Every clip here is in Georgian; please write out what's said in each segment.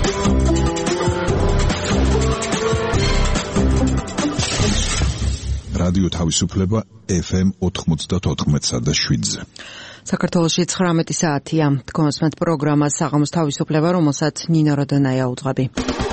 რადიო თავისუფლება FM 94.7-ზე. საქართველოში 19 საათია. კონსმეთ პროგრამა საღამოს თავისუფლება, რომელსაც ნინო როდონაია უძღვები.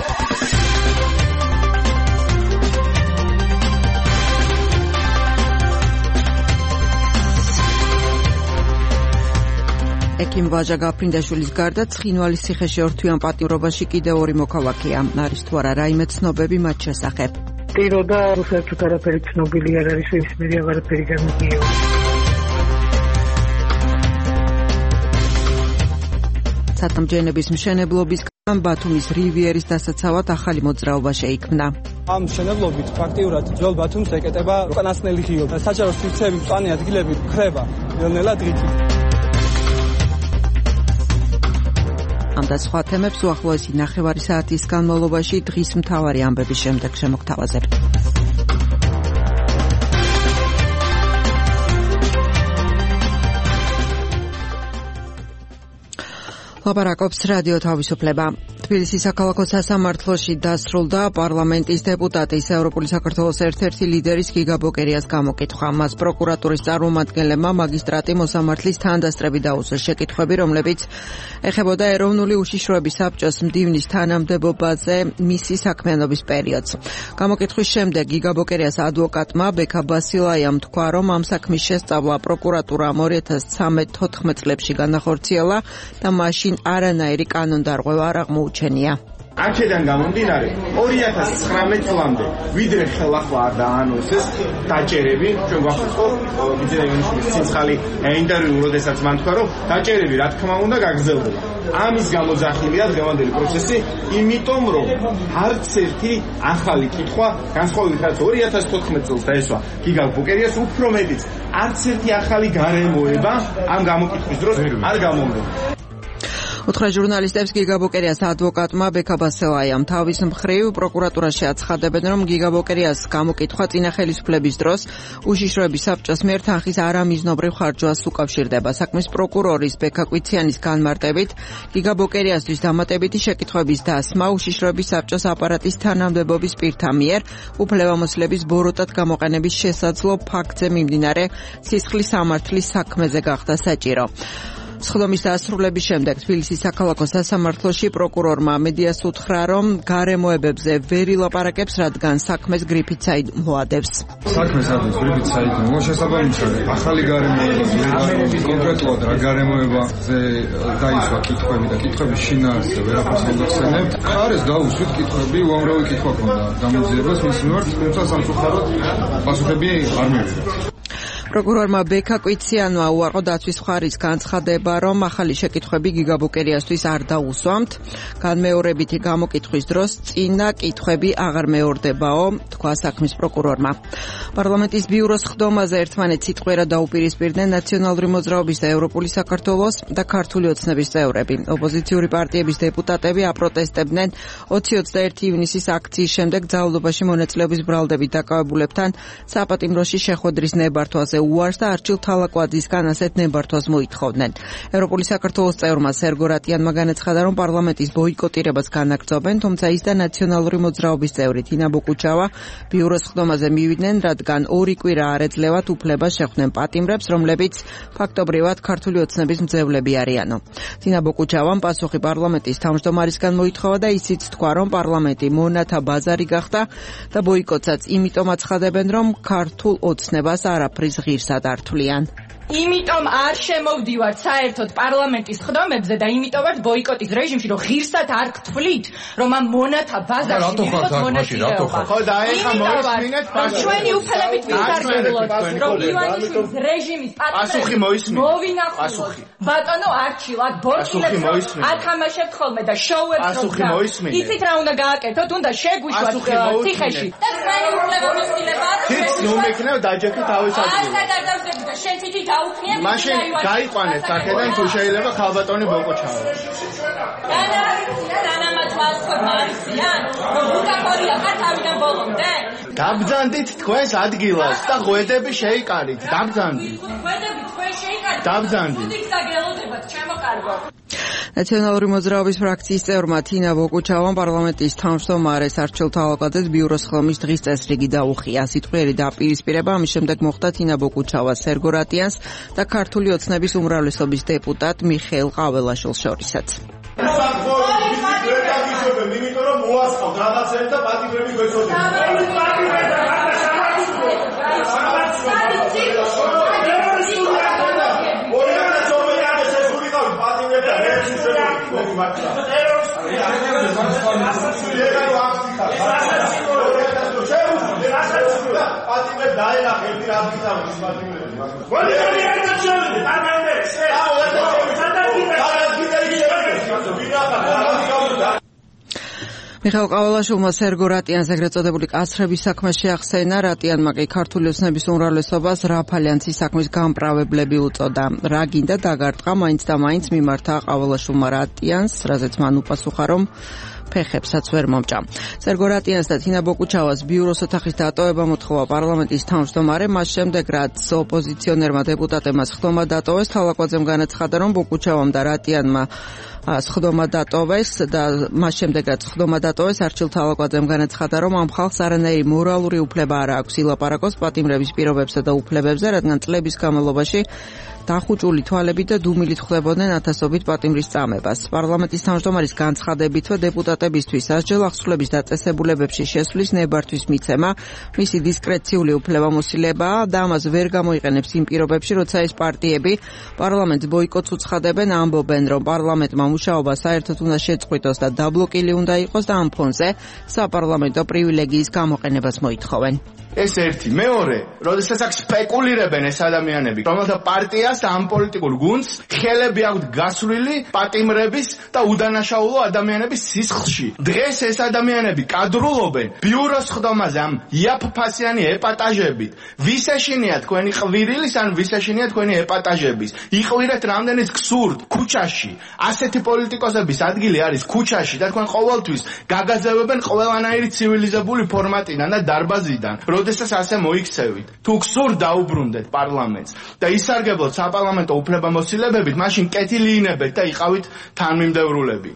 ეკიმ ვაჟა გაფრინდაშვილის გარდა ცხინვალის ციხეში ორთვიან პატიმრობაში კიდევ ორი მოქალაქეა. არის თუ არა რაიმე ცნობები მათ შესახებ? პიროდა რუსეთით არაფერი ცნობილი არ არის, ის მე აღარაფერი გამიგია. სათამჯენების მშენებლობისგან ბათუმის რივიერის დასაცავად ახალი მოძრაობა შეიქმნა. ამ მშენებლობით ფაქტიურად ძველ ბათუმს ეკეტება უკანასკნელი ღიობა. საჯარო სივრცეები, მწვანე ადგილები ხრება ნელ-ნელა დღითით. ამ და სხვა თემებს უახლოესი ნახევარი საათის განმავლობაში დღის მთავარი ამბების შემდეგ შემოგთავაზებთ. ლაპარაკობს რადიო თავისუფლება. თბილისის საქალაქო სასამართლოში დასრულდა პარლამენტის დეპუტატის ევროპული საქართველოს ერთ-ერთი ლიდერის გიგა ბოკერიას გამოკითხვა. მას პროკურატურის წარმომადგენლებმა მაგისტრატი მოსამართლის თანდასწრებით დაუსვეს შეკითხვები, რომლებიც ეხებოდა ეროვნული უშიშროების საბჭოს მდივნის თანამდებობაზე მისი საქმიანობის პერიოდს. გამოკითხვის შემდეგ გიგა ბოკერიას ადვოკატმა ბექა ბასილაიამ თქვა, რომ ამ საქმის შესწავლა პროკურატურამ 2013-14 წლებში განახორციელა და მაშინ არანაირი კანონდარღვევა არ აღმოუჩენია. აქედან გამომდინარე 2019 წლამდე ვიდრე ხელახლა არ დაანონსეს დაჭერები, ჩვენ გვახსოვს ბიზნესმენის ცინცხალი ინტერვიუ, როდესაც მან თქვა, რომ დაჭერები რა თქმა უნდა გაგრძელდება. ამის გამოძახილია დღევანდელი პროცესი, იმიტომ რომ არც ერთი ახალი კითხვა, განსხვავებით რაც 2014 წელს დაესვა გიგა ბოკერიას, უფრო მეტიც არც ერთი ახალი გარემოება ამ გამოკითხვის დროს არ გამომდება. უთხრა ჟურნალისტებს გიგა ბოკერიას ადვოკატმა ბექა ბასილაიამ. თავის მხრივ პროკურატურაში აცხადებენ, რომ გიგა ბოკერიას გამოკითხვა წინა ხელისუფლების დროს უშიშროების საბჭოს მიერ თანხის არამიზნობრივ ხარჯვას უკავშირდება. საქმის პროკურორის ბექა კვიციანის განმარტებით, გიგა ბოკერიასთვის დამატებითი შეკითხვების დასმა უშიშროების საბჭოს აპარატის თანამდებობის პირთა მიერ უფლებამოსილების ბოროტად გამოყენების შესაძლო ფაქტზე მიმდინარე სისხლის სამართლის საქმეზე გახდა საჭირო. სხდომის დასრულების შემდეგ თბილისის საქალაქო სასამართლოში პროკურორმა მედიას უთხრა, რომ გარემოებებზე ვერ ილაპარაკებს, რადგან საქმეს გრიფით საიდ მოადევს. საქმეს ადევს გრიფით საიდ შესაბამისად ახალი გარემოება კონკრეტულად რა გარემოებაზე დაისვა კითხვები და კითხვების შინაარსზე ვერაფერს არ გახსენებთ. ხარეს დაუსვით კითხვები, უამრავი კითხვა ჰქონდა გამოძიებას მის მიმართ, თუმცა სამწუხაროდ პასუხები არ მივიღეთ. პროკურორმა ბექა კვიციანმა უარყო დაცვის მხარის განცხადება, რომ ახალი შეკითხვები გიგა ბოკერიასთვის არ დაუსვამთ. განმეორებითი გამოკითხვის დროს წინა კითხვები აღარ მეორდებაო, თქვა საქმის პროკურორმა. პარლამენტის ბიუროს ხდომაზე ერთმანეთს სიტყვიერად დაუპირისპირდნენ ნაციონალური მოძრაობის და ევროპული საქართველოს და ქართული ოცნების წევრები. ოპოზიციური პარტიების დეპუტატები აპროტესტებდნენ 20-21 ივნისის აქციის შემდეგ ძალადობაში მონაწილეობის ბრალდებით დაკავებულებთან საპატიმროში შეხვედრის ნებართვაზე უარს და არჩილ თალაკვაძისგან ასეთ ნებართვას მოითხოვდნენ. ევროპული საქართველოს წევრმა სერგო რატიანმა განაცხადა, რომ პარლამენტის ბოიკოტირებას განაგრძობენ, თუმცა ის და ნაციონალური მოძრაობის წევრი თინა ბოკუჩავა ბიუროს ხდომაზე მივიდნენ, რადგან 2 კვირა არ ეძლევათ უფლებას შეხვდნენ პატიმრებს, რომლებიც ფაქტობრივად ქართული ოცნების მძევლები არიანო. თინა ბოკუჩავამ პასუხი პარლამენტის თავმჯდომარისგან მოითხოვა და ისიც თქვა, რომ პარლამენტი მონათა ბაზარი გახდა და ბოიკოტსაც იმიტომ აცხადებენ, რომ ქართულ ოცნებას არაფრის ღირსად არ თვლიან. იმიტომ არ შემოვდივართ საერთოდ პარლამენტის ხდომებზე და იმიტომ ვართ ბოიკოტის რეჟიმში, რომ ღირსად არ გთვლით, რომ ამ მონათა ბაზარში მივიღოთ მონაწილეობა. ხო და ეხა მოისმინეთ ჩვენი უფლებით ვისარგებლოთ, რომ ივანიშვილის რეჟიმის პატიმრებს მოვინახულოთ. ბატონო არჩილად ბორჩილებს ათამაშებთ ხოლმე და შოუებს რომ იცით რა უნდა გააკეთოთ, უნდა შეგვიშვათ ციხეში. და ჩვენი უფლებამოსილება არ შეიძლება. ნუ მეკნევ დაჯექი თავის ადგილზე. ასად არ დავსებდა შენ თვითი მაშინ გაიყვანეთ აქედან თუ შეიძლება ხალბატონი ბოკოჩავა. დაბძანდით თქვენს ადგილას და ღვედები შეიკარით. დაბძანდით. ნაციონალური მოძრაობის ფრაქციის წევრმა თინა ბოკუჩავამ პარლამენტის თავმჯდომარეს არჩილ თალაკაძეს ბიუროს ხელმის დღის წესრიგი დაუხია. სიტყვიერი დაპირისპირება ამის შემდეგ მოხდა თინა ბოკუჩავას, სერგო რატიანს და ქართული ოცნების უმრავლესობის დეპუტატ მიხეილ ყაველაშვილს შორისაც. მიხეილ ყაველაშვილმა სერგო რატიანს ეგრეთ წოდებული კაცრების საქმე შეახსენა. რატიანმა კი ქართული ოცნების უმრავლესობას რაფალიანცის საქმის გამправებლები უწოდა. რა გინდა დაგარტყა, მაინც და მაინც მიმართა ყაველაშვილმა რატიანს, რაზეც მან უპასუხა, რომ ფეხებსაც ვერ მომჭა. სერგო რატიანს და თინა ბოკუჩავას ბიუროს ოთახის დატოვება მოთხოვა პარლამენტის თავმჯდომარემ, მას შემდეგ რაც ოპოზიციონერმა დეპუტატებმა სხდომა დატოვეს, თალაკვაძემ განაცხადა, რომ ბოკუჩავამ და რატიანმა სხდომა დატოვეს და მას შემდეგ რაც სხდომა დატოვეს, არჩილ თალაკვაძემ განაცხადა, რომ ამ ხალხს არანაირი მორალური უფლება არ აქვს ილაპარაკოს პატიმრების პირობებსა და უფლებებზე, რადგან წლების განმავლობაში დახუჭული თვალებით და დუმილით ხვდებოდნენ ათასობით პატიმრის წამებას. პარლამენტის თავმჯდომარის განცხადებითვე დეპუტატებისთვის ასჯელ ახსულების დაწესებულებებში შესვლის ნებართვის მიცემა მისი დისკრეციული უფლებამოსილებაა და ამას ვერ გამოიყენებს იმ პირობებში, როცა ეს პარტიები პარლამენტს ბოიკოტს უცხადებენ, ამბობენ, რომ პარლამენტმა მუშაობა საერთოდ უნდა შეწყვიტოს და დაბლოკილი უნდა იყოს და ამ ფონზე საპარლამენტო პრივილეგიის გამოყენებას მოითხოვენ. ეს ერთი. მეორე, როდესაც აქ სპეკულირებენ ეს ადამიანები, რომელთა პარტიას ამ პოლიტიკურ გუნდს ხელები აქვთ გასვლილი პატიმრების და უდანაშაულო ადამიანების სისხლში. დღეს ეს ადამიანები კადრულობენ ბიუროს ხდომაზე ამ იაფფასიანი ეპატაჟებით. ვის ეშინია თქვენი ყვირილის ან ვის ეშინია თქვენი ეპატაჟების? იყვირეთ რამდენიც გსურთ ქუჩაში. ასეთი პოლიტიკოსების ადგილი არის ქუჩაში და თქვენ ყოველთვის გაგაზევებენ ყველანაირი ცივილიზებული ფორმატიდან და დარბაზიდან. როდესაც ასე მოიქცევით. თუ გსურთ დაუბრუნდეთ პარლამენტს და ისარგებლოთ საპარლამენტო უფლებამოსილებებით, მაშინ კეთილინებეთ და იყავით თანმიმდევრულები.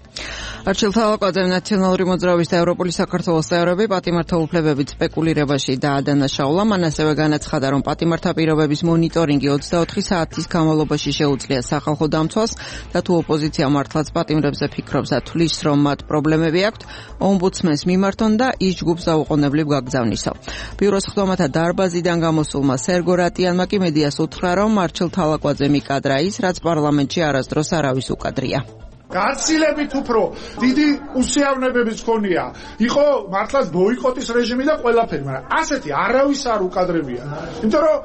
არჩილ თალაკვაძემ ნაციონალური მოძრაობის და ევროპული საქართველოს წევრები პატიმართა უფლებებით სპეკულირებაში დაადანაშაულა. მან ასევე განაცხადა, რომ პატიმართა პირობების მონიტორინგი 24 საათის განმავლობაში შეუძლია სახალხო დამცველს და თუ ოპოზიცია მართლაც პატიმრებზე ფიქრობს და თვლის, რომ მათ პრობლემები აქვთ, ომბუდსმენს მიმართონ და ის ჯგუფს დაუყოვნებლივ გაგზავნისო. ბიუროს ხდომათა დარბაზიდან გამოსულმა სერგო რატიანმა კი მედიას უთხრა, რომ არჩილ თალაკვაძე მიკადრა ის, რაც პარლამენტში არასდროს არავის უკადრია. გაცილებით უფრო დიდი უსიავნებებიც ქონია. იყო მართლაც ბოიკოტის რეჟიმი და ყველაფერი, მაგრამ ასეთი არავის არ უკადრებია. იმიტომ რომ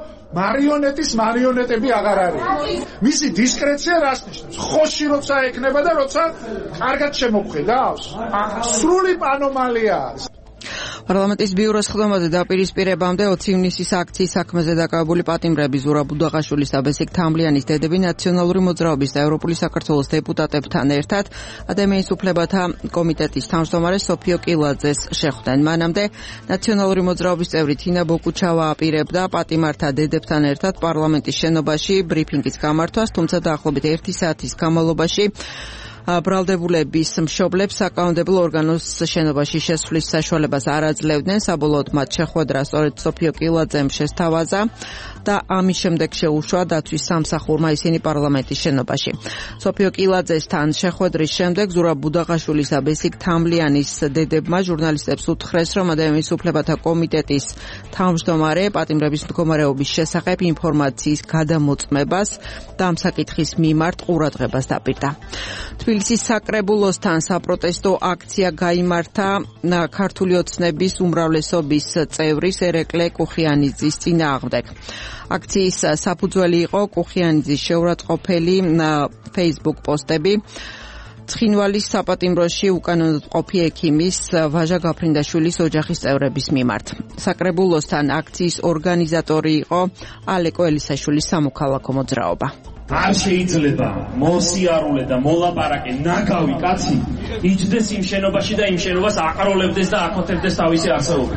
მარიონეტები აღარ არის. მისი დისკრეცია რას ნიშნავს? ხოში როცა ეკნება და როცა კარგად შემოგხედავს? სრული ანომალიაა. პარლამენტის ბიუროს ხდომაზე დაპირისპირებამდე 20 ივნისის აქციის საქმეზე დაკავებული პატიმრები ზურაბ უდაღაშვილის და ბესიკ თამლიანის დედები ნაციონალური მოძრაობის და ევროპული საქართველოს დეპუტატებთან ერთად ადამიანის უფლებათა კომიტეტის თავმჯდომარე სოფიო კილაძეს შეხვდნენ. მანამდე ნაციონალური მოძრაობის წევრი თინა ბოკუჩავა აპირებდა პატიმართა დედებთან ერთად პარლამენტის შენობაში ბრიფინგის გამართვას, თუმცა დაახლოებით 1 საათის განმავლობაში ბრალდებულების მშობლებს საკანონმდებლო ორგანოს შენობაში შესვლის საშუალებას არ აძლევდნენ. საბოლოოდ მათ შეხვედრა სწორედ სოფიო კილაძემ შესთავაზა და ამის შემდეგ შეუშვა დაცვის სამსახურმა ისინი პარლამენტის შენობაში. სოფიო კილაძესთან შეხვედრის შემდეგ ზურაბ უდაღაშვილის და ბესიკ თამლიანის დედებმა ჟურნალისტებს უთხრეს, რომ ადამიანის უფლებათა კომიტეტის თავმჯდომარე პატიმრების მდგომარეობის შესახებ ინფორმაციის გადამოწმებას და ამ საკითხის მიმართ ყურადღებას დაპირდა. თბილისის საკრებულოსთან საპროტესტო აქცია გაიმართა ქართული ოცნების უმრავლესობის წევრის ერეკლე კუხიანიძის წინააღმდეგ. აქციის საფუძველი იყო კუხიანიძის შეურაცხყოფელი Facebook პოსტები ცხინვალის საპატიმროში უკანონოდ ყოფი ექიმის ვაჟა გაფრინდაშვილის ოჯახის წევრების მიმართ. საკრებულოსთან აქციის ორგანიზატორი იყო ალეკო ელისაშვილის სამოქალაქო მოძრაობა. არ შეიძლება მოსიარულე და მოლაპარაკე ნაგავი კაცი იჯდეს იმ შენობაში და იმ შენობას აყროლებდეს და აკოთებდეს თავისი არსებობით.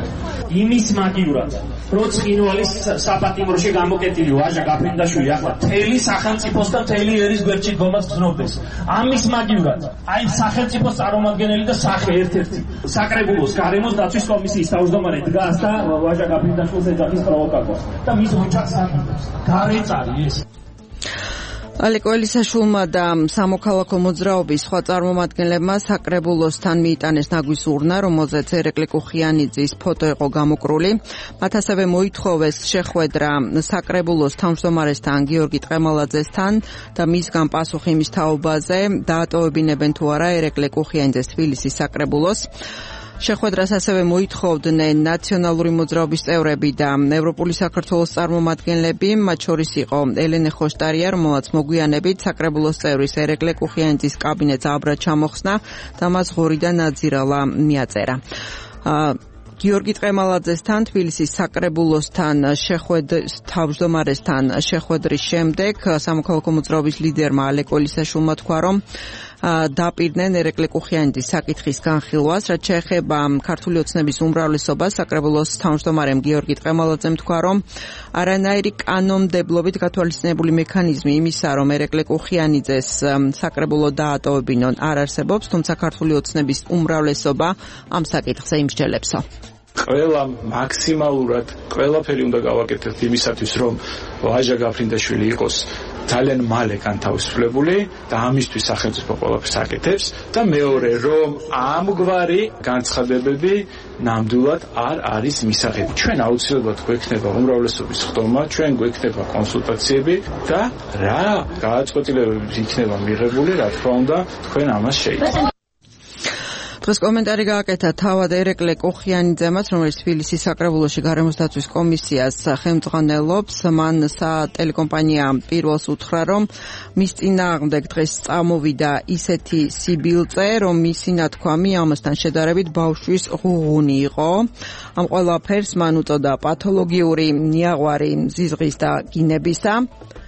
იმის მაგივრად რომ ცხინვალის საპატიმროში გამოკეტილი ვაჟა გაფრინდაშვილი ახლა თელი სახელმწიფოსთან თელი ერის გვერდში დგომას გზნობდეს ამის მაგივრად აი სახელმწიფოს წარმომადგენელი და სახე ერთ-ერთი საკრებულოს გარემოს დაცვის კომისიის თავმჯდომარე დგას და ვაჟა გაფრინდაშვილს ეძახის პროვოკატორს და მის ოჯახს აკეთებს გარეწარი ეს ალეკო ელისაშვილმა და სამოქალაქო მოძრაობის სხვა წარმომადგენლებმა საკრებულოსთან მიიტანეს ნაგვის ურნა, რომელზეც ერეკლე კუხიანიძის ფოტო იყო გამოკრული. მათ ასევე მოითხოვეს შეხვედრა საკრებულოს თავმჯდომარესთან გიორგი ტყემალაძესთან და მისგან პასუხი იმის თაობაზე, დაატოვებინებენ თუ არა ერეკლე კუხიანიძეს თბილისის საკრებულოს. შეხვედრას ასევე მოითხოვდნენ ნაციონალური მოძრაობის წევრები და ევროპული საქართველოს წარმომადგენლები, მათ შორის იყო ელენე ხოშტარია, რომელმაც მოგვიანებით საკრებულოს წევრის ერეკლე კუხიანიძის კაბინეტს აბრა ჩამოხსნა და მას ღორიდან აძირალა მიაწერა. გიორგი ტყემალაძესთან თბილისის საკრებულოსთან თავმჯდომარესთან შეხვედრის შემდეგ სამოქალაქო მოძრაობის ლიდერმა ალეკო ელისაშვილმა თქვა, რომ დაპირდნენ ერეკლე კუხიანიძის საკითხის განხილვას, რაც შეეხება ქართული ოცნების უმრავლესობას. საკრებულოს თავმჯდომარემ გიორგი ტყემალაძემ თქვა, რომ არანაირი კანონმდებლობით გათვალისწინებული მექანიზმი იმისა, რომ ერეკლე კუხიანიძეს საკრებულო დაატოვებინონ, არ არსებობს, თუმცა ქართული ოცნების უმრავლესობა ამ საკითხზე იმსჯელებსო. ყველა მაქსიმალურად ყველაფერი უნდა გავაკეთებთ იმისათვის, რომ ვაჟა გაფრინდაშვილი იყოს ძალიან მალე განთავისუფლებული და ამისთვის სახელმწიფო ყველაფერს აკეთებს და მეორე, რომ ამგვარი განცხადებები ნამდვილად არ არის მისაღები. ჩვენ აუცილებლად გვექნება უმრავლესობის ხდომა, ჩვენ გვექნება კონსულტაციები და რა გადაწყვეტილებები იქნება მიღებული, რა თქმა უნდა, თქვენ ამას შეიცავთ. დღეს კომენტარი გააკეთა თავად ერეკლე კუხიანიძემაც, რომელიც თბილისის საკრებულოში გარემოს დაცვის კომისიას ხელმძღვანელობს. მან სატელეკომპანია პირველს უთხრა, რომ მის წინააღმდეგ დღეს წამოვიდა ისეთი სიბილწე, რომ მისი ნათქვამი ამასთან შედარებით ბავშვის ღუღუნი იყო. ამ ყველაფერს მან უწოდა პათოლოგიური ნიაღვარი ზიზღის და გინებისა.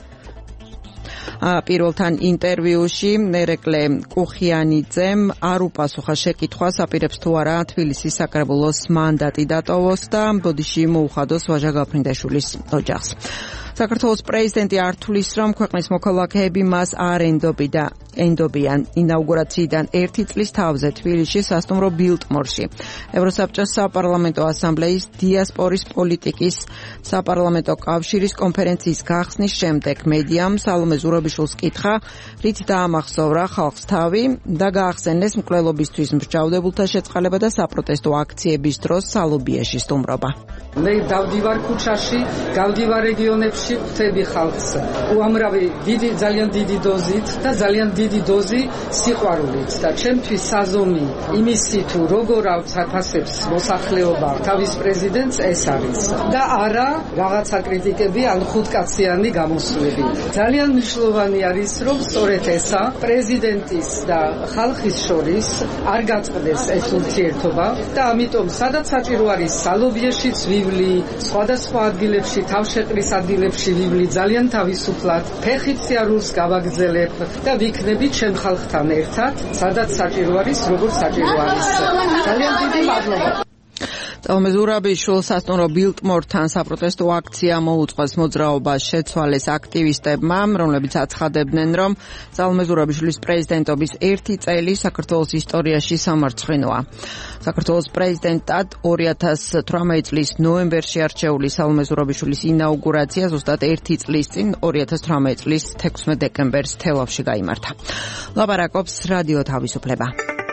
პირველთან ინტერვიუში ერეკლე კუხიანიძემ არ უპასუხა შეკითხვას, აპირებს თუ არა თბილისის საკრებულოს მანდატი დატოვოს და ბოდიში მოუხადოს ვაჟა გაფრინდაშვილის ოჯახს. საქართველოს პრეზიდენტი არ თვლის, რომ ქვეყნის მოქალაქეები მას არ ენდობიან ინაუგურაციიდან 1 წლის თავზე თბილისში სასტუმრო ბილტმორში. ევროსაბჭოს საპარლამენტო ასამბლეის დიასპორის პოლიტიკის საპარლამენტო კავშირის კონფერენციის გახსნის შემდეგ მედიამ სალომე ზურაბიშვილს კითხა, რით დაამახსოვრა ხალხს თავი და გაახსენეს მკვლელობისთვის მსჯავრდებულთა შეწყალება და საპროტესტო აქციების დროს სალობიაში სტუმრობა. მე დავდივარ ქუჩაში, გავდივარ რეგიონებში, ვხვდები ხალხს უამრავი ძალიან დიდი დოზით და ძალიან დიდი დოზი სიყვარულით და ჩემთვის საზომი იმისი თუ როგორ აფასებს მოსახლეობა თავის პრეზიდენტს ეს არის და არა რაღაცა კრიტიკები ან ხუთკაციანი გამოსვლები. ძალიან მნიშვნელოვანი არის, რომ სწორედ ესა პრეზიდენტის და ხალხის შორის არ გაწყდეს ეს ურთიერთობა და ამიტომ სადაც საჭირო არის სალობიეშიც ვივლი, სხვადასხვა ადგილებში, თავშეყრის ადგილებში ვივლი ძალიან თავისუფლად, ფეხით სიარულს გავაგრძელებ და ვიქნები ჩემ ხალხთან ერთად, სადაც საჭირო არის, როგორც საჭირო არის. ძალიან დიდი მადლობა. სალომე ზურაბიშვილს სასტუმრო ბილტმორთან საპროტესტო აქცია მოუწყოს მოძრაობას შეცვალეს აქტივისტებმა, რომლებიც აცხადებდნენ, რომ სალომე ზურაბიშვილის პრეზიდენტობის 1 წელი საქართველოს ისტორიაში სამარცხვინოა. საქართველოს პრეზიდენტად 2018 წლის ნოემბერში არჩეული სალომე ზურაბიშვილის ინაუგურაცია ზუსტად 1 წლის წინ 2018 წლის 16 დეკემბერს თელავში გაიმართა. ლაპარაკობს რადიო თავისუფლება.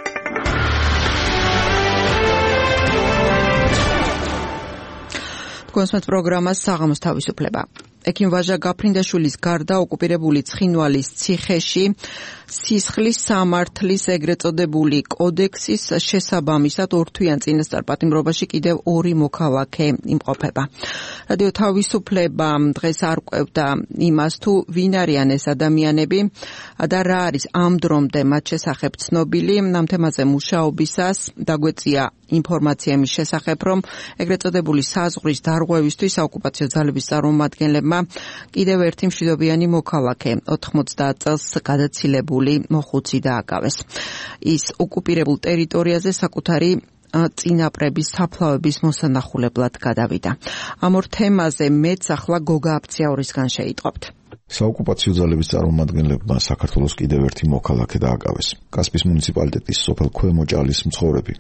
კონსმეთ პროგრამას საღამოს თავისუფლება. ექიმ ვაჟა გაფრინდაშვილის გარდა ოკუპირებული ცხინვალის ციხეში სისხლის სამართლის ეგრეთ წოდებული კოდექსის შესაბამისად ორთვიან წინასწარ პატიმრობაში კიდევ 2 მოქალაქე იმყოფება. რადიო თავისუფლება დღეს არ ყვევდა იმას, თუ ვინ არიან ეს ადამიანები და რა არის ამ დრომდე მათ შესახებ ცნობილი. ამ თემაზე მუშაობისას დაგვეწია ინფორმაცია იმის შესახებ, რომ ეგრეთ წოდებული საზღვრის დარღვევისთვის საოკუპაციო ძალების წარმომადგენლებმა კიდევ ერთი მშვიდობიანი მოქალაქე 90 წელს გადაცილებული მოხუცი დააკავეს. ის ოკუპირებულ ტერიტორიაზე საკუთარი წინაპრების საფლავების მოსანახულებლად გადავიდა. ამ ორ თემაზე მეც ახლა გოგა აფციაურისგან შეიტყობთ. საოკუპაციო ძალების წარმომადგენლებმა საქართველოს კიდევ ერთი მოქალაქე დააკავეს. კასპის მუნიციპალიტეტის სოფელ ქვემოჭალის მცხოვრები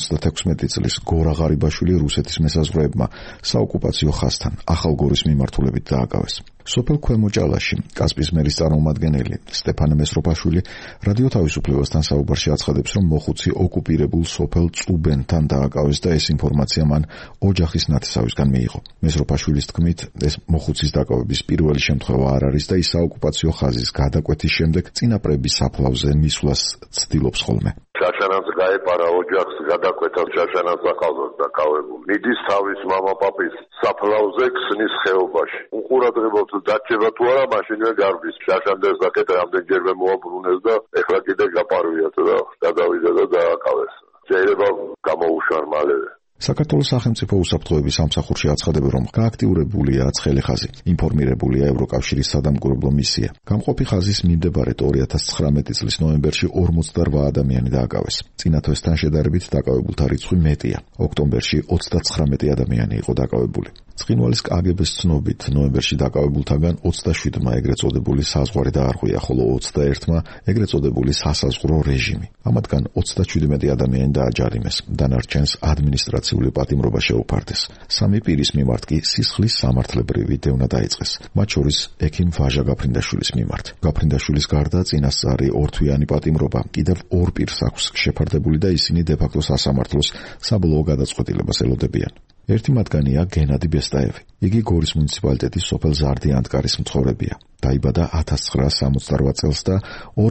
96 წლის გორა ღარიბაშვილი რუსეთის მესაზღვრეებმა საოკუპაციო ხაზთან ახალგორის მიმართულებით დააკავეს. სოფელ ქვემოჭალაში კასპის მერის წარმომადგენელი სტეფანე მესროპაშვილი რადიო თავისუფლებასთან საუბარში აცხადებს, რომ მოხუცი ოკუპირებულ სოფელ წუბენთან დააკავეს და ეს ინფორმაცია მან ოჯახის ნათესავისგან მიიღო. მესროპაშვილის თქმით, ეს მოხუცის დაკავების პირველი შემთხვევა არ არის და ის საოკუპაციო ხაზის გადაკვეთის შემდეგ წინაპრების საფლავზე მისვლას ცდილობს ხოლმე. შაშანაც გაეპარა ოჯახს გადაკვეთას შაშანაც ახალგაზრდა დაკავებული. მიდის თავის მამაპაპის საფლავზე ქსნის ხეობაში. უყურადღებობს დაჭება თუ არა, მაშინვე გარბის. შაშანდეს დაკეთა რამდენჯერმე მოაბრუნეს და ეხლა კიდე გაპარვიათ და გადავიდა და დააკავეს. შეიძლება გამოუშვან მალევე. საქართველოს სახელმწიფო უსაფრთხოების სამსახურში აცხადებენ, რომ გააქტიურებულია ცხელი ხაზი. ინფორმირებულია ევროკავშირის სადამკვირვებლო მისია. გამყოფი ხაზის მიმდებარედ 2019 წლის ნოემბერში 48 ადამიანი დააკავეს. წინა თვესთან შედარებით დაკავებულთა რიცხვი მეტია. ოქტომბერში 39 ადამიანი იყო დაკავებული. ცხინვალის კგბ-ს ცნობით, ნოემბერში დაკავებულთაგან 27-მა ეგრეთ წოდებული საზღვარი დაარღვია, ხოლო 21-მა ეგრეთ წოდებული სასაზღვრო რეჟიმი. ამათგან 37 ადამიანი დააჯარიმეს, დანარჩენს ადმინისტრაციული პატიმრობა შეუფარდეს. 3 პირის მიმართ კი სისხლის სამართლებრივი დევნა დაიწყეს, მათ შორის ექიმ ვაჟა გაფრინდაშვილის მიმართ. გაფრინდაშვილის გარდა წინასწარი ორთვიანი პატიმრობა კიდევ 2 პირს აქვს შეფარდებული და ისინი დე-ფაქტო სასამართლოს საბოლოო გადაწყვეტილებას ელოდებიან. ერთი მათგანია გენადი ბესტაევი. იგი გორის მუნიციპალიტეტის სოფელ ზარდიანტკარის მცხოვრებია. დაიბადა 1968 წელს და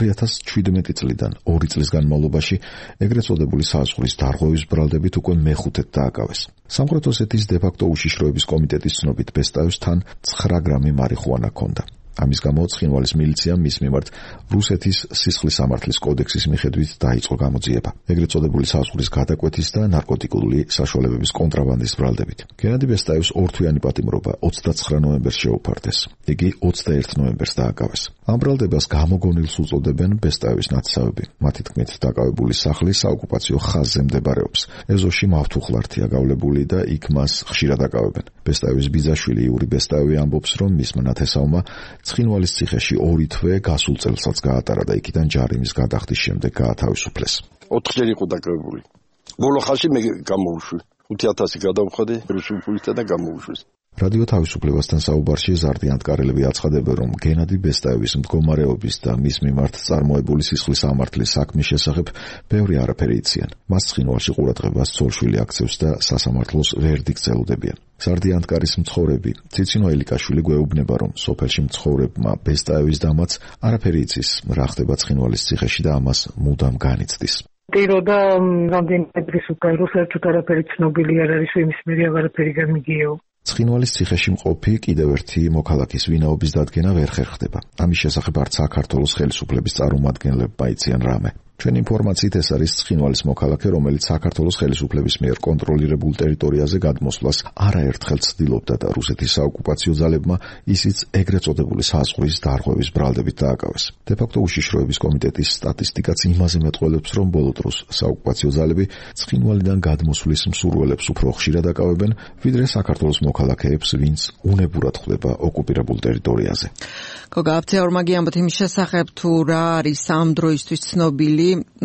2017 წლიდან 2 წლის განმავლობაში ეგრეთ წოდებული საზღვრის დარღვევის ბრალდებით უკვე მეხუთედ დააკავეს. სამხრეთ ოსეთის დე-ფაქტო უშიშროების კომიტეტის ცნობით ბესტაევს თან 9 გრამი მარიხუანა ჰქონდა. ამის გამო ცხინვალის მილიციამ მის მიმართ რუსეთის სისხლის სამართლის კოდექსის მიხედვით დაიწყო გამოძიება, ეგრეთ წოდებული საზღვრის გადაკვეთის და ნარკოტიკული საშუალებების კონტრაბანდის ბრალდებით. გენადი ბესტაევს ორთვიანი პატიმრობა 29 ნოემბერს შეუფარდეს. იგი 21 ნოემბერს დააკავეს. ამ ბრალდებას გამოგონილს უწოდებენ ბესტაევის ნათესავები. მათი თქმით, დაკავებული სახლი საოკუპაციო ხაზზე მდებარეობს. ეზოში მავთუხლართია გავლებული და იქ მას ხშირად აკავებენ. ბესტაევის ბიძაშვილი იური ბესტაევი ამბობს, რომ მისმა ნათესავმა ცხინვალის ციხეში 2 თვე გასულ წელსაც გაატარა და იქიდან ჯარიმის გადახდის შემდეგ გაათავისუფლეს. 4 იყო დაკავებული. ბოლო ხალხი მე გამოვუშვი. 5000 გადავხადე რუსულ ფულით და გამოვუშვეს. რადიო თავისუფლებასთან საუბარში ზარდიანტკარელები აცხადებენ, რომ გენადი ბესტაევის მდგომარეობის და მის მიმართ წარმოებული სისხლის სამართლის საქმის შესახებ ბევრი არაფერი იციან. მას ცხინვალში ყურადღებას ცოლშვილი აქცევს და სასამართლოს ვერდიქტს ელოდებიან. ზარდიანტკარის მცხოვრები ციცინო ელიკაშვილი გვეუბნება, რომ სოფელში მცხოვრებმა ბესტაევის დამაც არაფერი იცის, რა ხდება ცხინვალის ციხეში და ამას მუდამ განიცდის. ტიროდა რამდენიმე დღის უკან რუსეთში არაფერი ცნობილი არ არის, იმის მე არაფერი გამიგიეო. ცხინვალის ციხეში მყოფი კიდევ ერთი მოქალაქის ვინაობის დადგენა ვერ ხერხდება. ამის შესახებ არც საქართველოს ხელისუფლების წარმომადგენლებმა იციან რამე. ჩვენი ინფორმაციით ეს არის ცხინვალის მოქალაქე, რომელიც საქართველოს ხელისუფლების მიერ კონტროლირებულ ტერიტორიაზე გადმოსვლას არაერთხელ ცდილობდა და რუსეთის საოკუპაციო ძალებმა ისიც ეგრეთ წოდებული საზღვრის დარღვევის ბრალდებით დააკავეს. დე-ფაქტო უშიშროების კომიტეტის სტატისტიკაც იმაზე მეტყველებს, რომ ბოლო დროს საოკუპაციო ძალები ცხინვალიდან გადმოსვლის მსურველებს უფრო ხშირად აკავებენ, ვიდრე საქართველოს მოქალაქეებს, ვინც უნებურად ხვდება ოკუპირებულ ტერიტორიაზე. გოგა აფციაურმა გიამბოთ იმის შესახებ, თუ რა არის ამ დროისთვის ცნობილი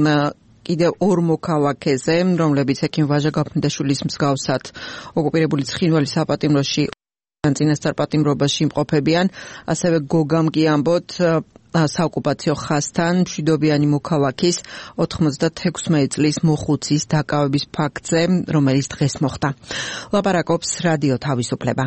კიდევ 2 მოქალაქეზე, რომლებიც ექიმ ვაჟა გაფრინდაშვილის მსგავსად ოკუპირებული ცხინვალის საპატიმროში წინასწარ პატიმრობაში იმყოფებიან, ასევე გოგამ გიამბოთ საოკუპაციო ხაზთან მშვიდობიანი მოქალაქის 96 წლის მოხუცის დაკავების ფაქტზე, რომელიც დღეს მოხდა. ლაპარაკობს რადიო თავისუფლება.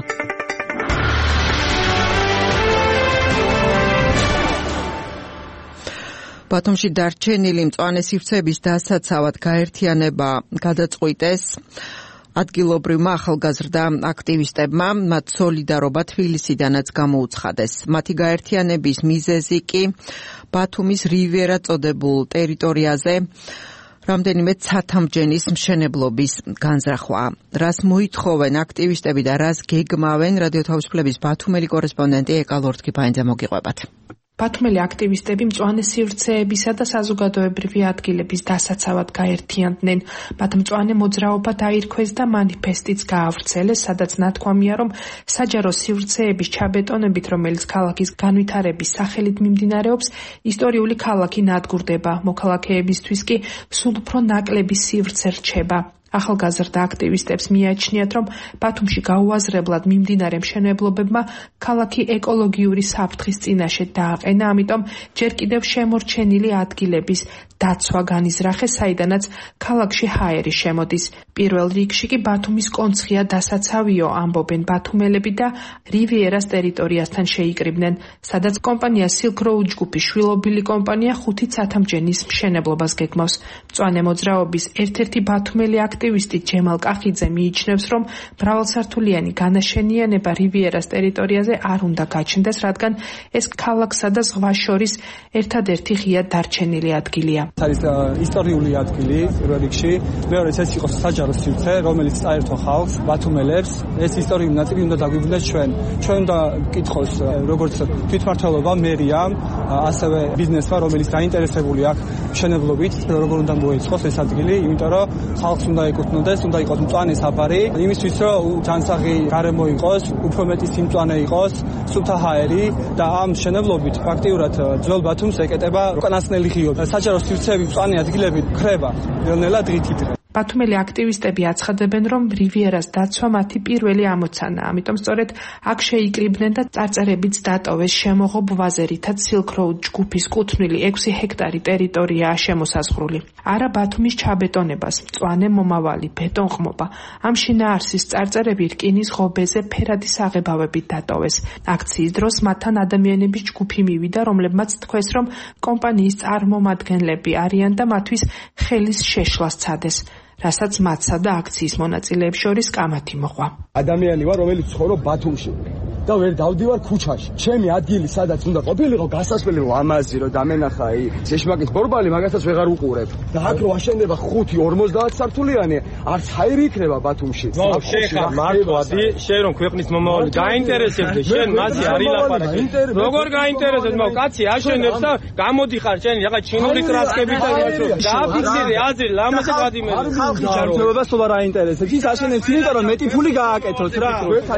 ბათუმში დარჩენილი მწვანე სივრცეების დასაცავად გაერთიანება გადაწყვიტეს ადგილობრივმა ახალგაზრდა აქტივისტებმა, მათ სოლიდარობა თბილისიდანაც გამოუცხადეს. მათი გაერთიანების მიზეზი კი ბათუმის რივიერა წოდებულ ტერიტორიაზე რამდენიმე ცათამბჯენის მშენებლობის განზრახვაა. რას მოითხოვენ აქტივისტები და რას გეგმავენ, რადიო თავისუფლების ბათუმელი კორესპონდენტი ეკა ლორთქიფაინძე მოგიყვებათ. ბათუმელი აქტივისტები მწვანე სივრცეებისა და საზოგადოებრივი ადგილების დასაცავად გაერთიანდნენ. მათ მწვანე მოძრაობა დაირქვეს და მანიფესტიც გაავრცელეს, სადაც ნათქვამია, რომ საჯარო სივრცეების ჩაბეტონებით, რომელიც ქალაქის განვითარების სახელით მიმდინარეობს, ისტორიული ქალაქი ნადგურდება. მოქალაქეებისთვის კი სულ უფრო ნაკლები სივრცე რჩება. ახალგაზრდა აქტივისტებს მიაჩნიათ, რომ ბათუმში გაუაზრებლად მიმდინარე მშენებლობებმა ქალაქი ეკოლოგიური საფრთხის წინაშე დააყენა, ამიტომ ჯერ კიდევ შემორჩენილი ადგილების დაცვა განიზრახეს, საიდანაც ქალაქში ჰაერი შემოდის. პირველ რიგში კი ბათუმის კონცხია დასაცავიო, ამბობენ ბათუმელები და რივიერას ტერიტორიასთან შეიკრიბნენ, სადაც კომპანია Silk Road ჯგუფის შვილობილი კომპანია 5 ცათამბჯენის მშენებლობას გეგმავს. მწვანე მოძრაობის ერთ-ერთი ბათუმელი აქტივისტი ჯემალ კახიძე მიიჩნევს, რომ მრავალსართულიანი განაშენიანება რივიერას ტერიტორიაზე არ უნდა გაჩნდეს, რადგან ეს ქალაქსა და ზღვას შორის ერთადერთი ღია დარჩენილი ადგილია. არის ისტორიული ადგილი პირველ რიგში, მეორეც ეს იყო საჯარო სივრცე, რომელიც წაერთვა ხალხს, ბათუმელებს. ეს ისტორიული ნაწილი უნდა დაგვიბრუნდეს ჩვენ. ჩვენ უნდა ვკითხოს როგორც თვითმმართველობა, მერიამ, ასევე ბიზნესმა, რომელიც დაინტერესებული აქვს მშენებლობით, როგორ უნდა მოეწყოს ეს ადგილი, იმიტომ რომ ხალხს უნდა ეკუთვნოდეს, უნდა იყოს მწვანე საფარი, იმისთვის რომ ჯანსაღი გარემო იყოს, უფრო მეტი სიმწვანე იყოს, სუფთა ჰაერი და ამ მშენებლობით ფაქტიურად ძველ ბათუმს ეკეტება უკანასკნელი ღიობი. საჯარო სივრცეები, მწვანე ადგილები ხრება ნელ-ნელა დღითიდღე. ბათუმელი აქტივისტები აცხადებენ, რომ რივიერას დაცვა მათი პირველი ამოცანაა, ამიტომ სწორედ აქ შეიკრიბნენ და წარწერებიც დატოვეს შემოღობ ვაზე, რითაც Silk Road ჯგუფის კუთვნილი 6 ჰექტარი ტერიტორიაა შემოსაზღვრული. არა ბათუმის ჩაბეტონებას, მწვანე მომავალი, ბეტონყმობა. ამ შინაარსის წარწერები რკინის ღობეზე ფერადი საღებავებით დატოვეს. აქციის დროს მათთან ადამიანების ჯგუფი მივიდა, რომლებმაც თქვეს, რომ კომპანიის წარმომადგენლები არიან და მათთვის ხელის შეშლა სცადეს. რასაც მათსა და აქციის მონაწილეებს შორის კამათი მოყვა. ადამიანი ვარ, რომელიც ცხოვრობ ბათუმში და ვერ დავდივარ ქუჩაში. ჩემი ადგილი სადაც უნდა ყოფილიყო, გასასვლელი რომ ამაზი რომ დამენახა ზეშმაკის ბორბალი, მაგასაც ვეღარ უყურებ. და აქ რო აშენდება 5-50 სართულიანი, არც ჰაერი იქნება ბათუმში. შეხა მართვადი, შენ რომ ქვეყნის მომავალი გაინტერესებდე, შენ მასე არ ილაპარაკე. როგორ გაინტერესებს, მაგ კაცი აშენებს და გამოდიხარ შენ რაღაც ჩინური კრასკებით და იმასო. დააფიქსირე აზრი, ლამაზე გადიმედი. ჯანმრთელობა სულ არ აინტერესებს. ის აშენებს იმიტომ რომ მეტი ფული გააკეთოთ რა.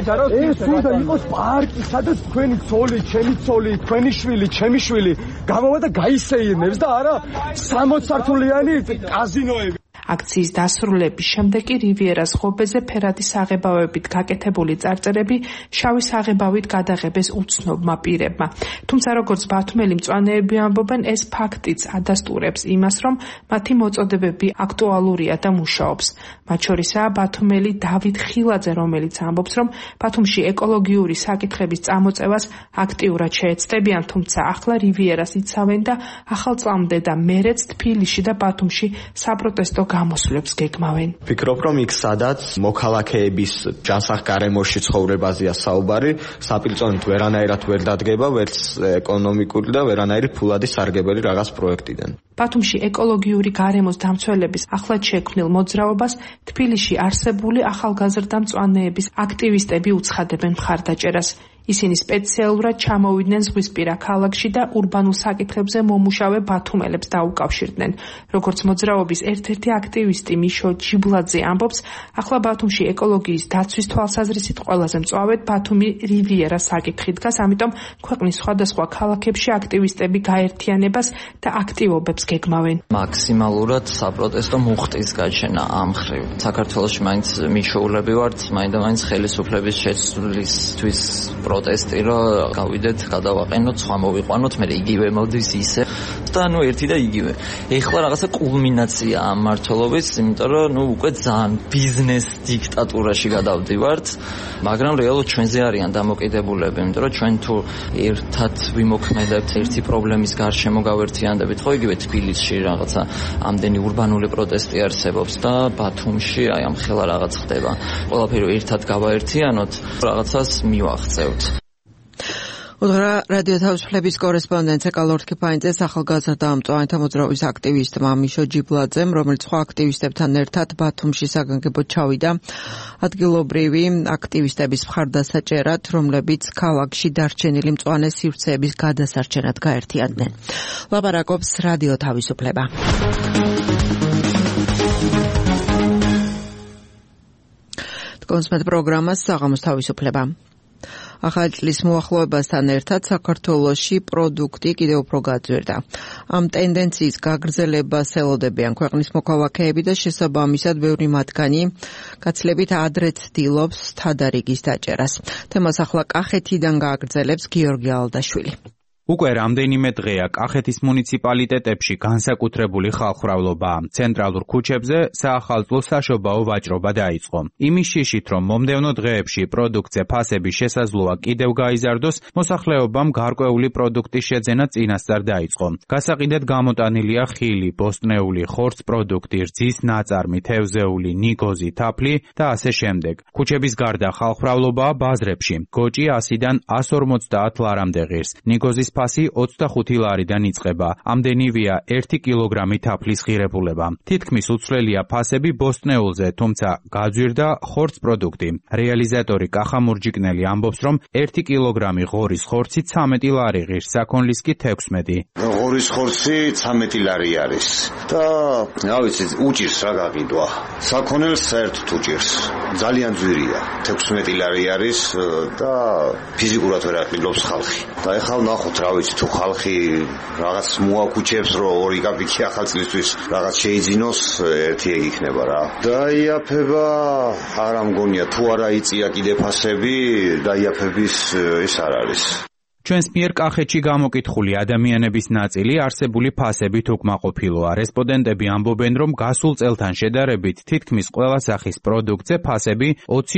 ეს უნდა იყოს პარკი, სადაც თქვენი ცოლი, ჩემი ცოლი, თქვენი შვილი, ჩემი შვილი გამოვა და გაისეირნებს და არა 60 სართულიანი კაზინოები. აქციის დასრულების შემდეგ კი რივიერას ღობეზე ფერადი საღებავებით გაკეთებული წარწერები შავი საღებავით გადაღებეს უცნობმა პირებმა. თუმცა როგორც ბათუმელი მწვანეები ამბობენ, ეს ფაქტიც ადასტურებს იმას, რომ მათი მოწოდებები აქტუალურია და მუშაობს. მათ შორისაა ბათუმელი დავით ხილაძე, რომელიც ამბობს, რომ ბათუმში ეკოლოგიური საკითხების წამოწევას აქტიურად შეეცდებიან, თუმცა ახლა რივიერას იცავენ და ახალ წლამდე და მერეც თბილისში და ბათუმში საპროტესტო გამოსვლებს გეგმავენ. ვფიქრობ, რომ იქ სადაც მოქალაქეების ჯანსაღ გარემოში ცხოვრებაზეა საუბარი, საპილწონით ვერანაირად ვერ დადგება, ვერც ეკონომიკური და ვერანაირი ფულადი სარგებელი რაღაც პროექტიდან. ბათუმში ეკოლოგიური გარემოს დამცველების ახლად შექმნილ მოძრაობას თბილისში არსებული ახალგაზრდა მწვანეების აქტივისტები უცხადებენ მხარდაჭერას. ისინი სპეციალურად ჩამოვიდნენ ზღვისპირა ქალაქში და ურბანულ საკითხებზე მომუშავე ბათუმელებს დაუკავშირდნენ. როგორც მოძრაობის ერთ-ერთი აქტივისტი მიშო ჯიბლაძე ამბობს, ახლა ბათუმში ეკოლოგიის დაცვის თვალსაზრისით ყველაზე მწვავედ ბათუმი რივიერას საკითხი დგას, ამიტომ ქვეყნის სხვადასხვა ქალაქებში აქტივისტები გაერთიანებას და აქტივობებს გეგმავენ. მაქსიმალურად საპროტესტო მუხტის გაჩენა ამ ხრივ. საქართველოში მაინც მიშოულები ვართ, მაინდა-მაინც ხელისუფლების შეცვლისთვის პროტესტი, რომ გავიდეთ, გადავაყენოთ, სხვა მოვიყვანოთ, მე იგივე მოდის ისე და ნუ ერთი და იგივე. ეხლა რაღაცა კულმინაცია ამ მართლობის, იმიტომ რომ ნუ უკვე ძალიან ბიზნეს დიქტატურაში გადავდივართ, მაგრამ რეალურად ჩვენზე არიან დამოკიდებულები, იმიტომ რომ ჩვენ თუ ერთად ვიმოქმედებთ ერთი პრობლემის გარშემო გავერთიანდებით, ხო იგივე თბილისში რაღაცა ამდენი ურბანული პროტესტი არსებობს და ბათუმში აი ამ ხელა რაღაც ხდება. ყველაფერი ერთად გავაერთიანოთ, რაღაცას მივაღწევთ. უდღრა რადიო თავისუფლების კორესპონდენტ ეკალორ თქიფანიძეს ახალგაზრდა მწვანეთა მოძრაობის აქტივისტმა მიშო ჯიბლაძემ, რომელიც სხვა აქტივისტებთან ერთად ბათუმში საგანგებოდ ჩავიდა ადგილობრივი აქტივისტების მხარდასაჭერად, რომლებიც ქალაქში დარჩენილი მწვანე სივრცეების გადასარჩენად გაერთიანდნენ. ლაპარაკობს რადიო თავისუფლება. კონსმეთ პროგრამას საღამოს თავისუფლება. ახალი წლის მოახლოებასთან ერთად საქართველოში პროდუქტი კიდევ უფრო გაძვირდა. ამ ტენდენციის გაგრძელებას ელოდებიან ქვეყნის მოქალაქეები და შესაბამისად ბევრი მათგანი გაცილებით ადრე ცდილობს თადარიგის დაჭერას. თემას ახლა კახეთიდან გააგრძელებს გიორგი ალდაშვილი. უკვე რამდენიმე დღეა კახეთის მუნიციპალიტეტებში განსაკუთრებული ხალხმრავლობაა. ცენტრალურ ქუჩებზე საახალწლო საშობაო ვაჭრობა დაიწყო. იმის შიშით, რომ მომდევნო დღეებში პროდუქტზე ფასების შესაძლოა კიდევ გაიზარდოს, მოსახლეობამ გარკვეული პროდუქტის შეძენა წინასწარ დაიწყო. გასაყიდად გამოტანილია ხილი, ბოსტნეული, ხორცპროდუქტი, რძის ნაწარმი, თევზეული, ნიგოზი, თაფლი და ასე შემდეგ. ქუჩების გარდა ხალხმრავლობაა ბაზრებში. გოჭი 100-დან 150 ლარამდე ღირს. ნიგოზის ფასი 25 ლარიდან იწყება. ამდენივეა 1 კილოგრამი თაფლის ღირებულება. თითქმის უცვლელია ფასები ბოსტნეულზე, თუმცა გაძვირდა ხორცპროდუქტი. რეალიზატორი კახა მურჯიკნელი ამბობს, რომ 1 კილოგრამი ღორის ხორცი 13 ლარი ღირს, საქონლის კი 16. ღორის ხორცი 13 ლარი არის. და რა ვიცი, უჭირს რა გაყიდვა. საქონელს საერთოდ უჭირს. ძალიან ძვირია. 16 ლარი არის და ფიზიკურად ვერ აყიდობს ხალხი. და ეხლა ნახოთ რა ვიცი, თუ ხალხი რაღაც მოაკუჩებს, რომ 2 კაპიკი ახალწლისთვის რაღაც შეიძინოს, ერთი ეგ იქნება რა. დაიაფება არ ამგონია, თუ არა იწია კიდე ფასები, დაიაფების ეს არ არის. ჩვენს მიერ კახეთში გამოკითხული ადამიანების ნაწილი არსებული ფასებით უკმაყოფილოა. რესპონდენტები ამბობენ, რომ გასულ წელთან შედარებით თითქმის ყველა სახის პროდუქტზე ფასები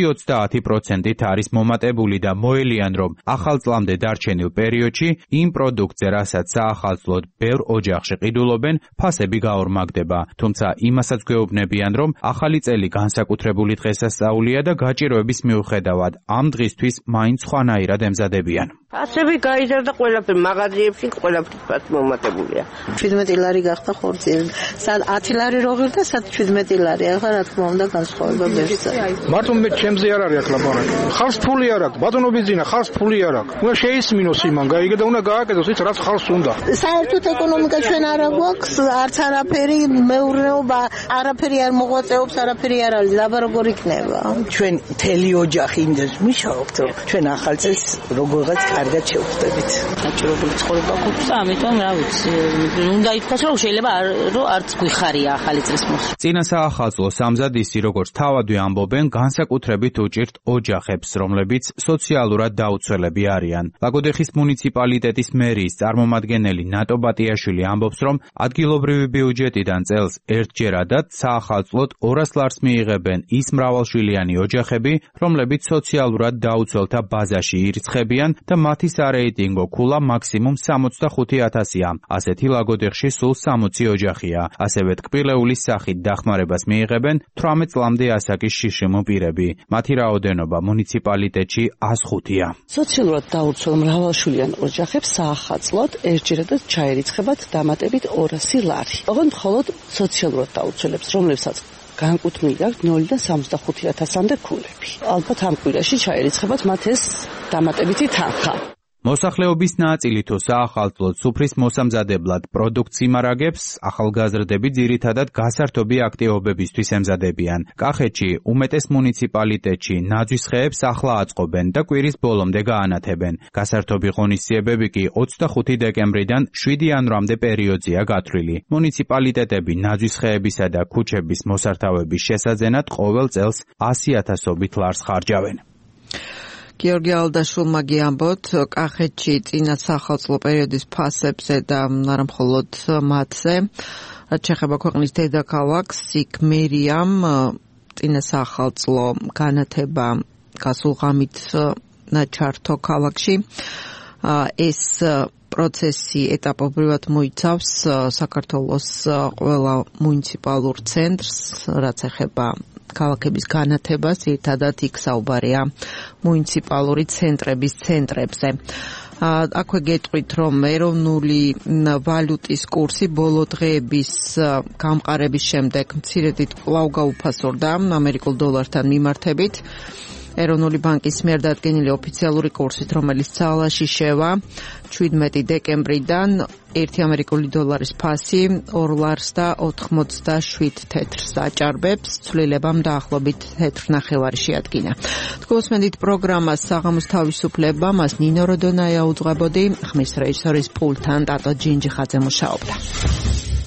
20-30%-ით არის მომატებული და მოელიან, რომ ახალ წლამდე დარჩენილ პერიოდში იმ პროდუქტზე, რასაც საახალწლოდ ბევრ ოჯახში ყიდულობენ, ფასები გაორმაგდება. თუმცა იმასაც გვეუბნებიან, რომ ახალი წელი განსაკუთრებული დღესასწაულია და გაჭირვების მიუხედავად ამ დღისთვის მაინც სხვანაირად ემზადებიან. ფასები გაიზარდა ყველაფერი, მაღაზიებში ყველაფრით მომატებულია. 17 ლარი გახდა ხორცი. სად 10 ლარი რო ღირდა, სად 17 ლარი. ახლა რა თქმა უნდა განსხვავება ბევრია. მარტო მე ჩემზე არ არის აქ ლაპარაკი. ხალხს ფული არ აქვს, ბატონო ბიზინა, ხალხს ფული არ აქვს. უნდა შეისმინოს იმან, გაიგე და უნდა გააკეთოს ის რაც ხალხს უნდა. საერთოდ ეკონომიკა ჩვენ არა გვაქვს, არც არაფერი, მეურნეობა არაფერი არ მოღვაწეობს, არაფერი არ არის. აბა როგორ იქნება? ჩვენ მთელი ოჯახი იმდეს მიშაობთ, რომ ჩვენ ახალ წელს როგორღაც კარგად შევხვდებით. დაჭირებული ცხოვრება გვაქვს, ამიტომ რა ვიცი, უნდა ითქვას, რომ შეიძლება რომ არც გვიხარია ახალი წლის მოსვლა. წინა საახალწლო სამზადისი, როგორც თავადვე ამბობენ, განსაკუთრებით უჭირთ ოჯახებს, რომლებიც სოციალურად დაუცველები არიან. ლაგოდეხის მუნიციპალიტეტის მერიის წარმომადგენელი ნატო ბატიაშვილი ამბობს, რომ ადგილობრივი ბიუჯეტიდან წელს ერთჯერადად საახალწლოდ 200 ლარს მიიღებენ ის მრავალშვილიანი ოჯახები, რომლებიც სოციალურად დაუცველთა ბაზაში ირიცხებიან და მათი სარეიტინგო ქულა მაქსიმუმ 65,000-ია. ასეთი ლაგოდეხში სულ 60 ოჯახია. ასევე ტკბილეულის სახით დახმარებას მიიღებენ 18 წლამდე ასაკის შიშიმო პირები. მათი რაოდენობა მუნიციპალიტეტში 105-ია. სოციალურად დაუცველ მრავალშვილიან ოჯახებს საახალწლოდ ერთჯერადად ჩაერიცხებათ დამატებით 200 ლარი. ოღონდ მხოლოდ სოციალურად დაუცველებს, რომლებსაც განკუთვნილი აქვს 0-დან 65,000-მდე ქულები. ალბათ ამ კვირაში ჩაერიცხებათ მათ ეს დამატებითი თანხა. მოსახლეობის ნაწილი თუ საახალწლოდ სუფრის მოსამზადებლად პროდუქტს იმარაგებს, ახალგაზრდები ძირითადად გასართობი აქტივობებისთვის ემზადებიან. კახეთში უმეტეს მუნიციპალიტეტში ნაძვის ხეებს ახლა აწყობენ და კვირის ბოლომდე გაანათებენ. გასართობი ღონისძიებები კი 25 დეკემბრიდან 7 იანვრამდე პერიოდზეა გათვლილი. მუნიციპალიტეტები ნაძვის ხეებისა და ქუჩების მოსართავების შესაძენად ყოველ წელს 100,000-ობით ლარს ხარჯავენ. გიორგი ალდაშვილმა გიამბოთ, კახეთში წინა საახალწლო პერიოდის ფასებზე და არა მხოლოდ მათზე, რაც შეეხება ქვეყნის დედაქალაქს, იქ მერიამ წინა საახალწლო განათება გასულ ღამით ჩართო ქალაქში. ეს პროცესი ეტაპობრივად მოიცავს საქართველოს ყველა მუნიციპალურ ცენტრს, რაც ეხება ქალაქების განათებას, ერთადად იქ საუბარია მუნიციპალური ცენტრების ცენტრებზე. აქვე გეტყვით, რომ ეროვნული ვალუტის კურსი ბოლო დღეების გამყარების შემდეგ მცირედით კვლავ გაუფასორდა ამერიკულ დოლართან მიმართებით. ეროვნული ბანკის მიერ დადგენილი ოფიციალური კურსით, რომელიც ძალაში შევა 17 დეკემბრიდან 1 ამერიკული დოლარის ფასი 2.87 თეთრს აჭარბებს, ცვლილებამ დაახლოებით 1.5 შეადგინა. თქვენსმენდით პროგრამას საღამოს თავისუფლება, მას ნინო როდონაია უძღვებოდი, ხმის რეჟისორის პულტთან ტატო ჯინჯიხაძე მუშაობდა.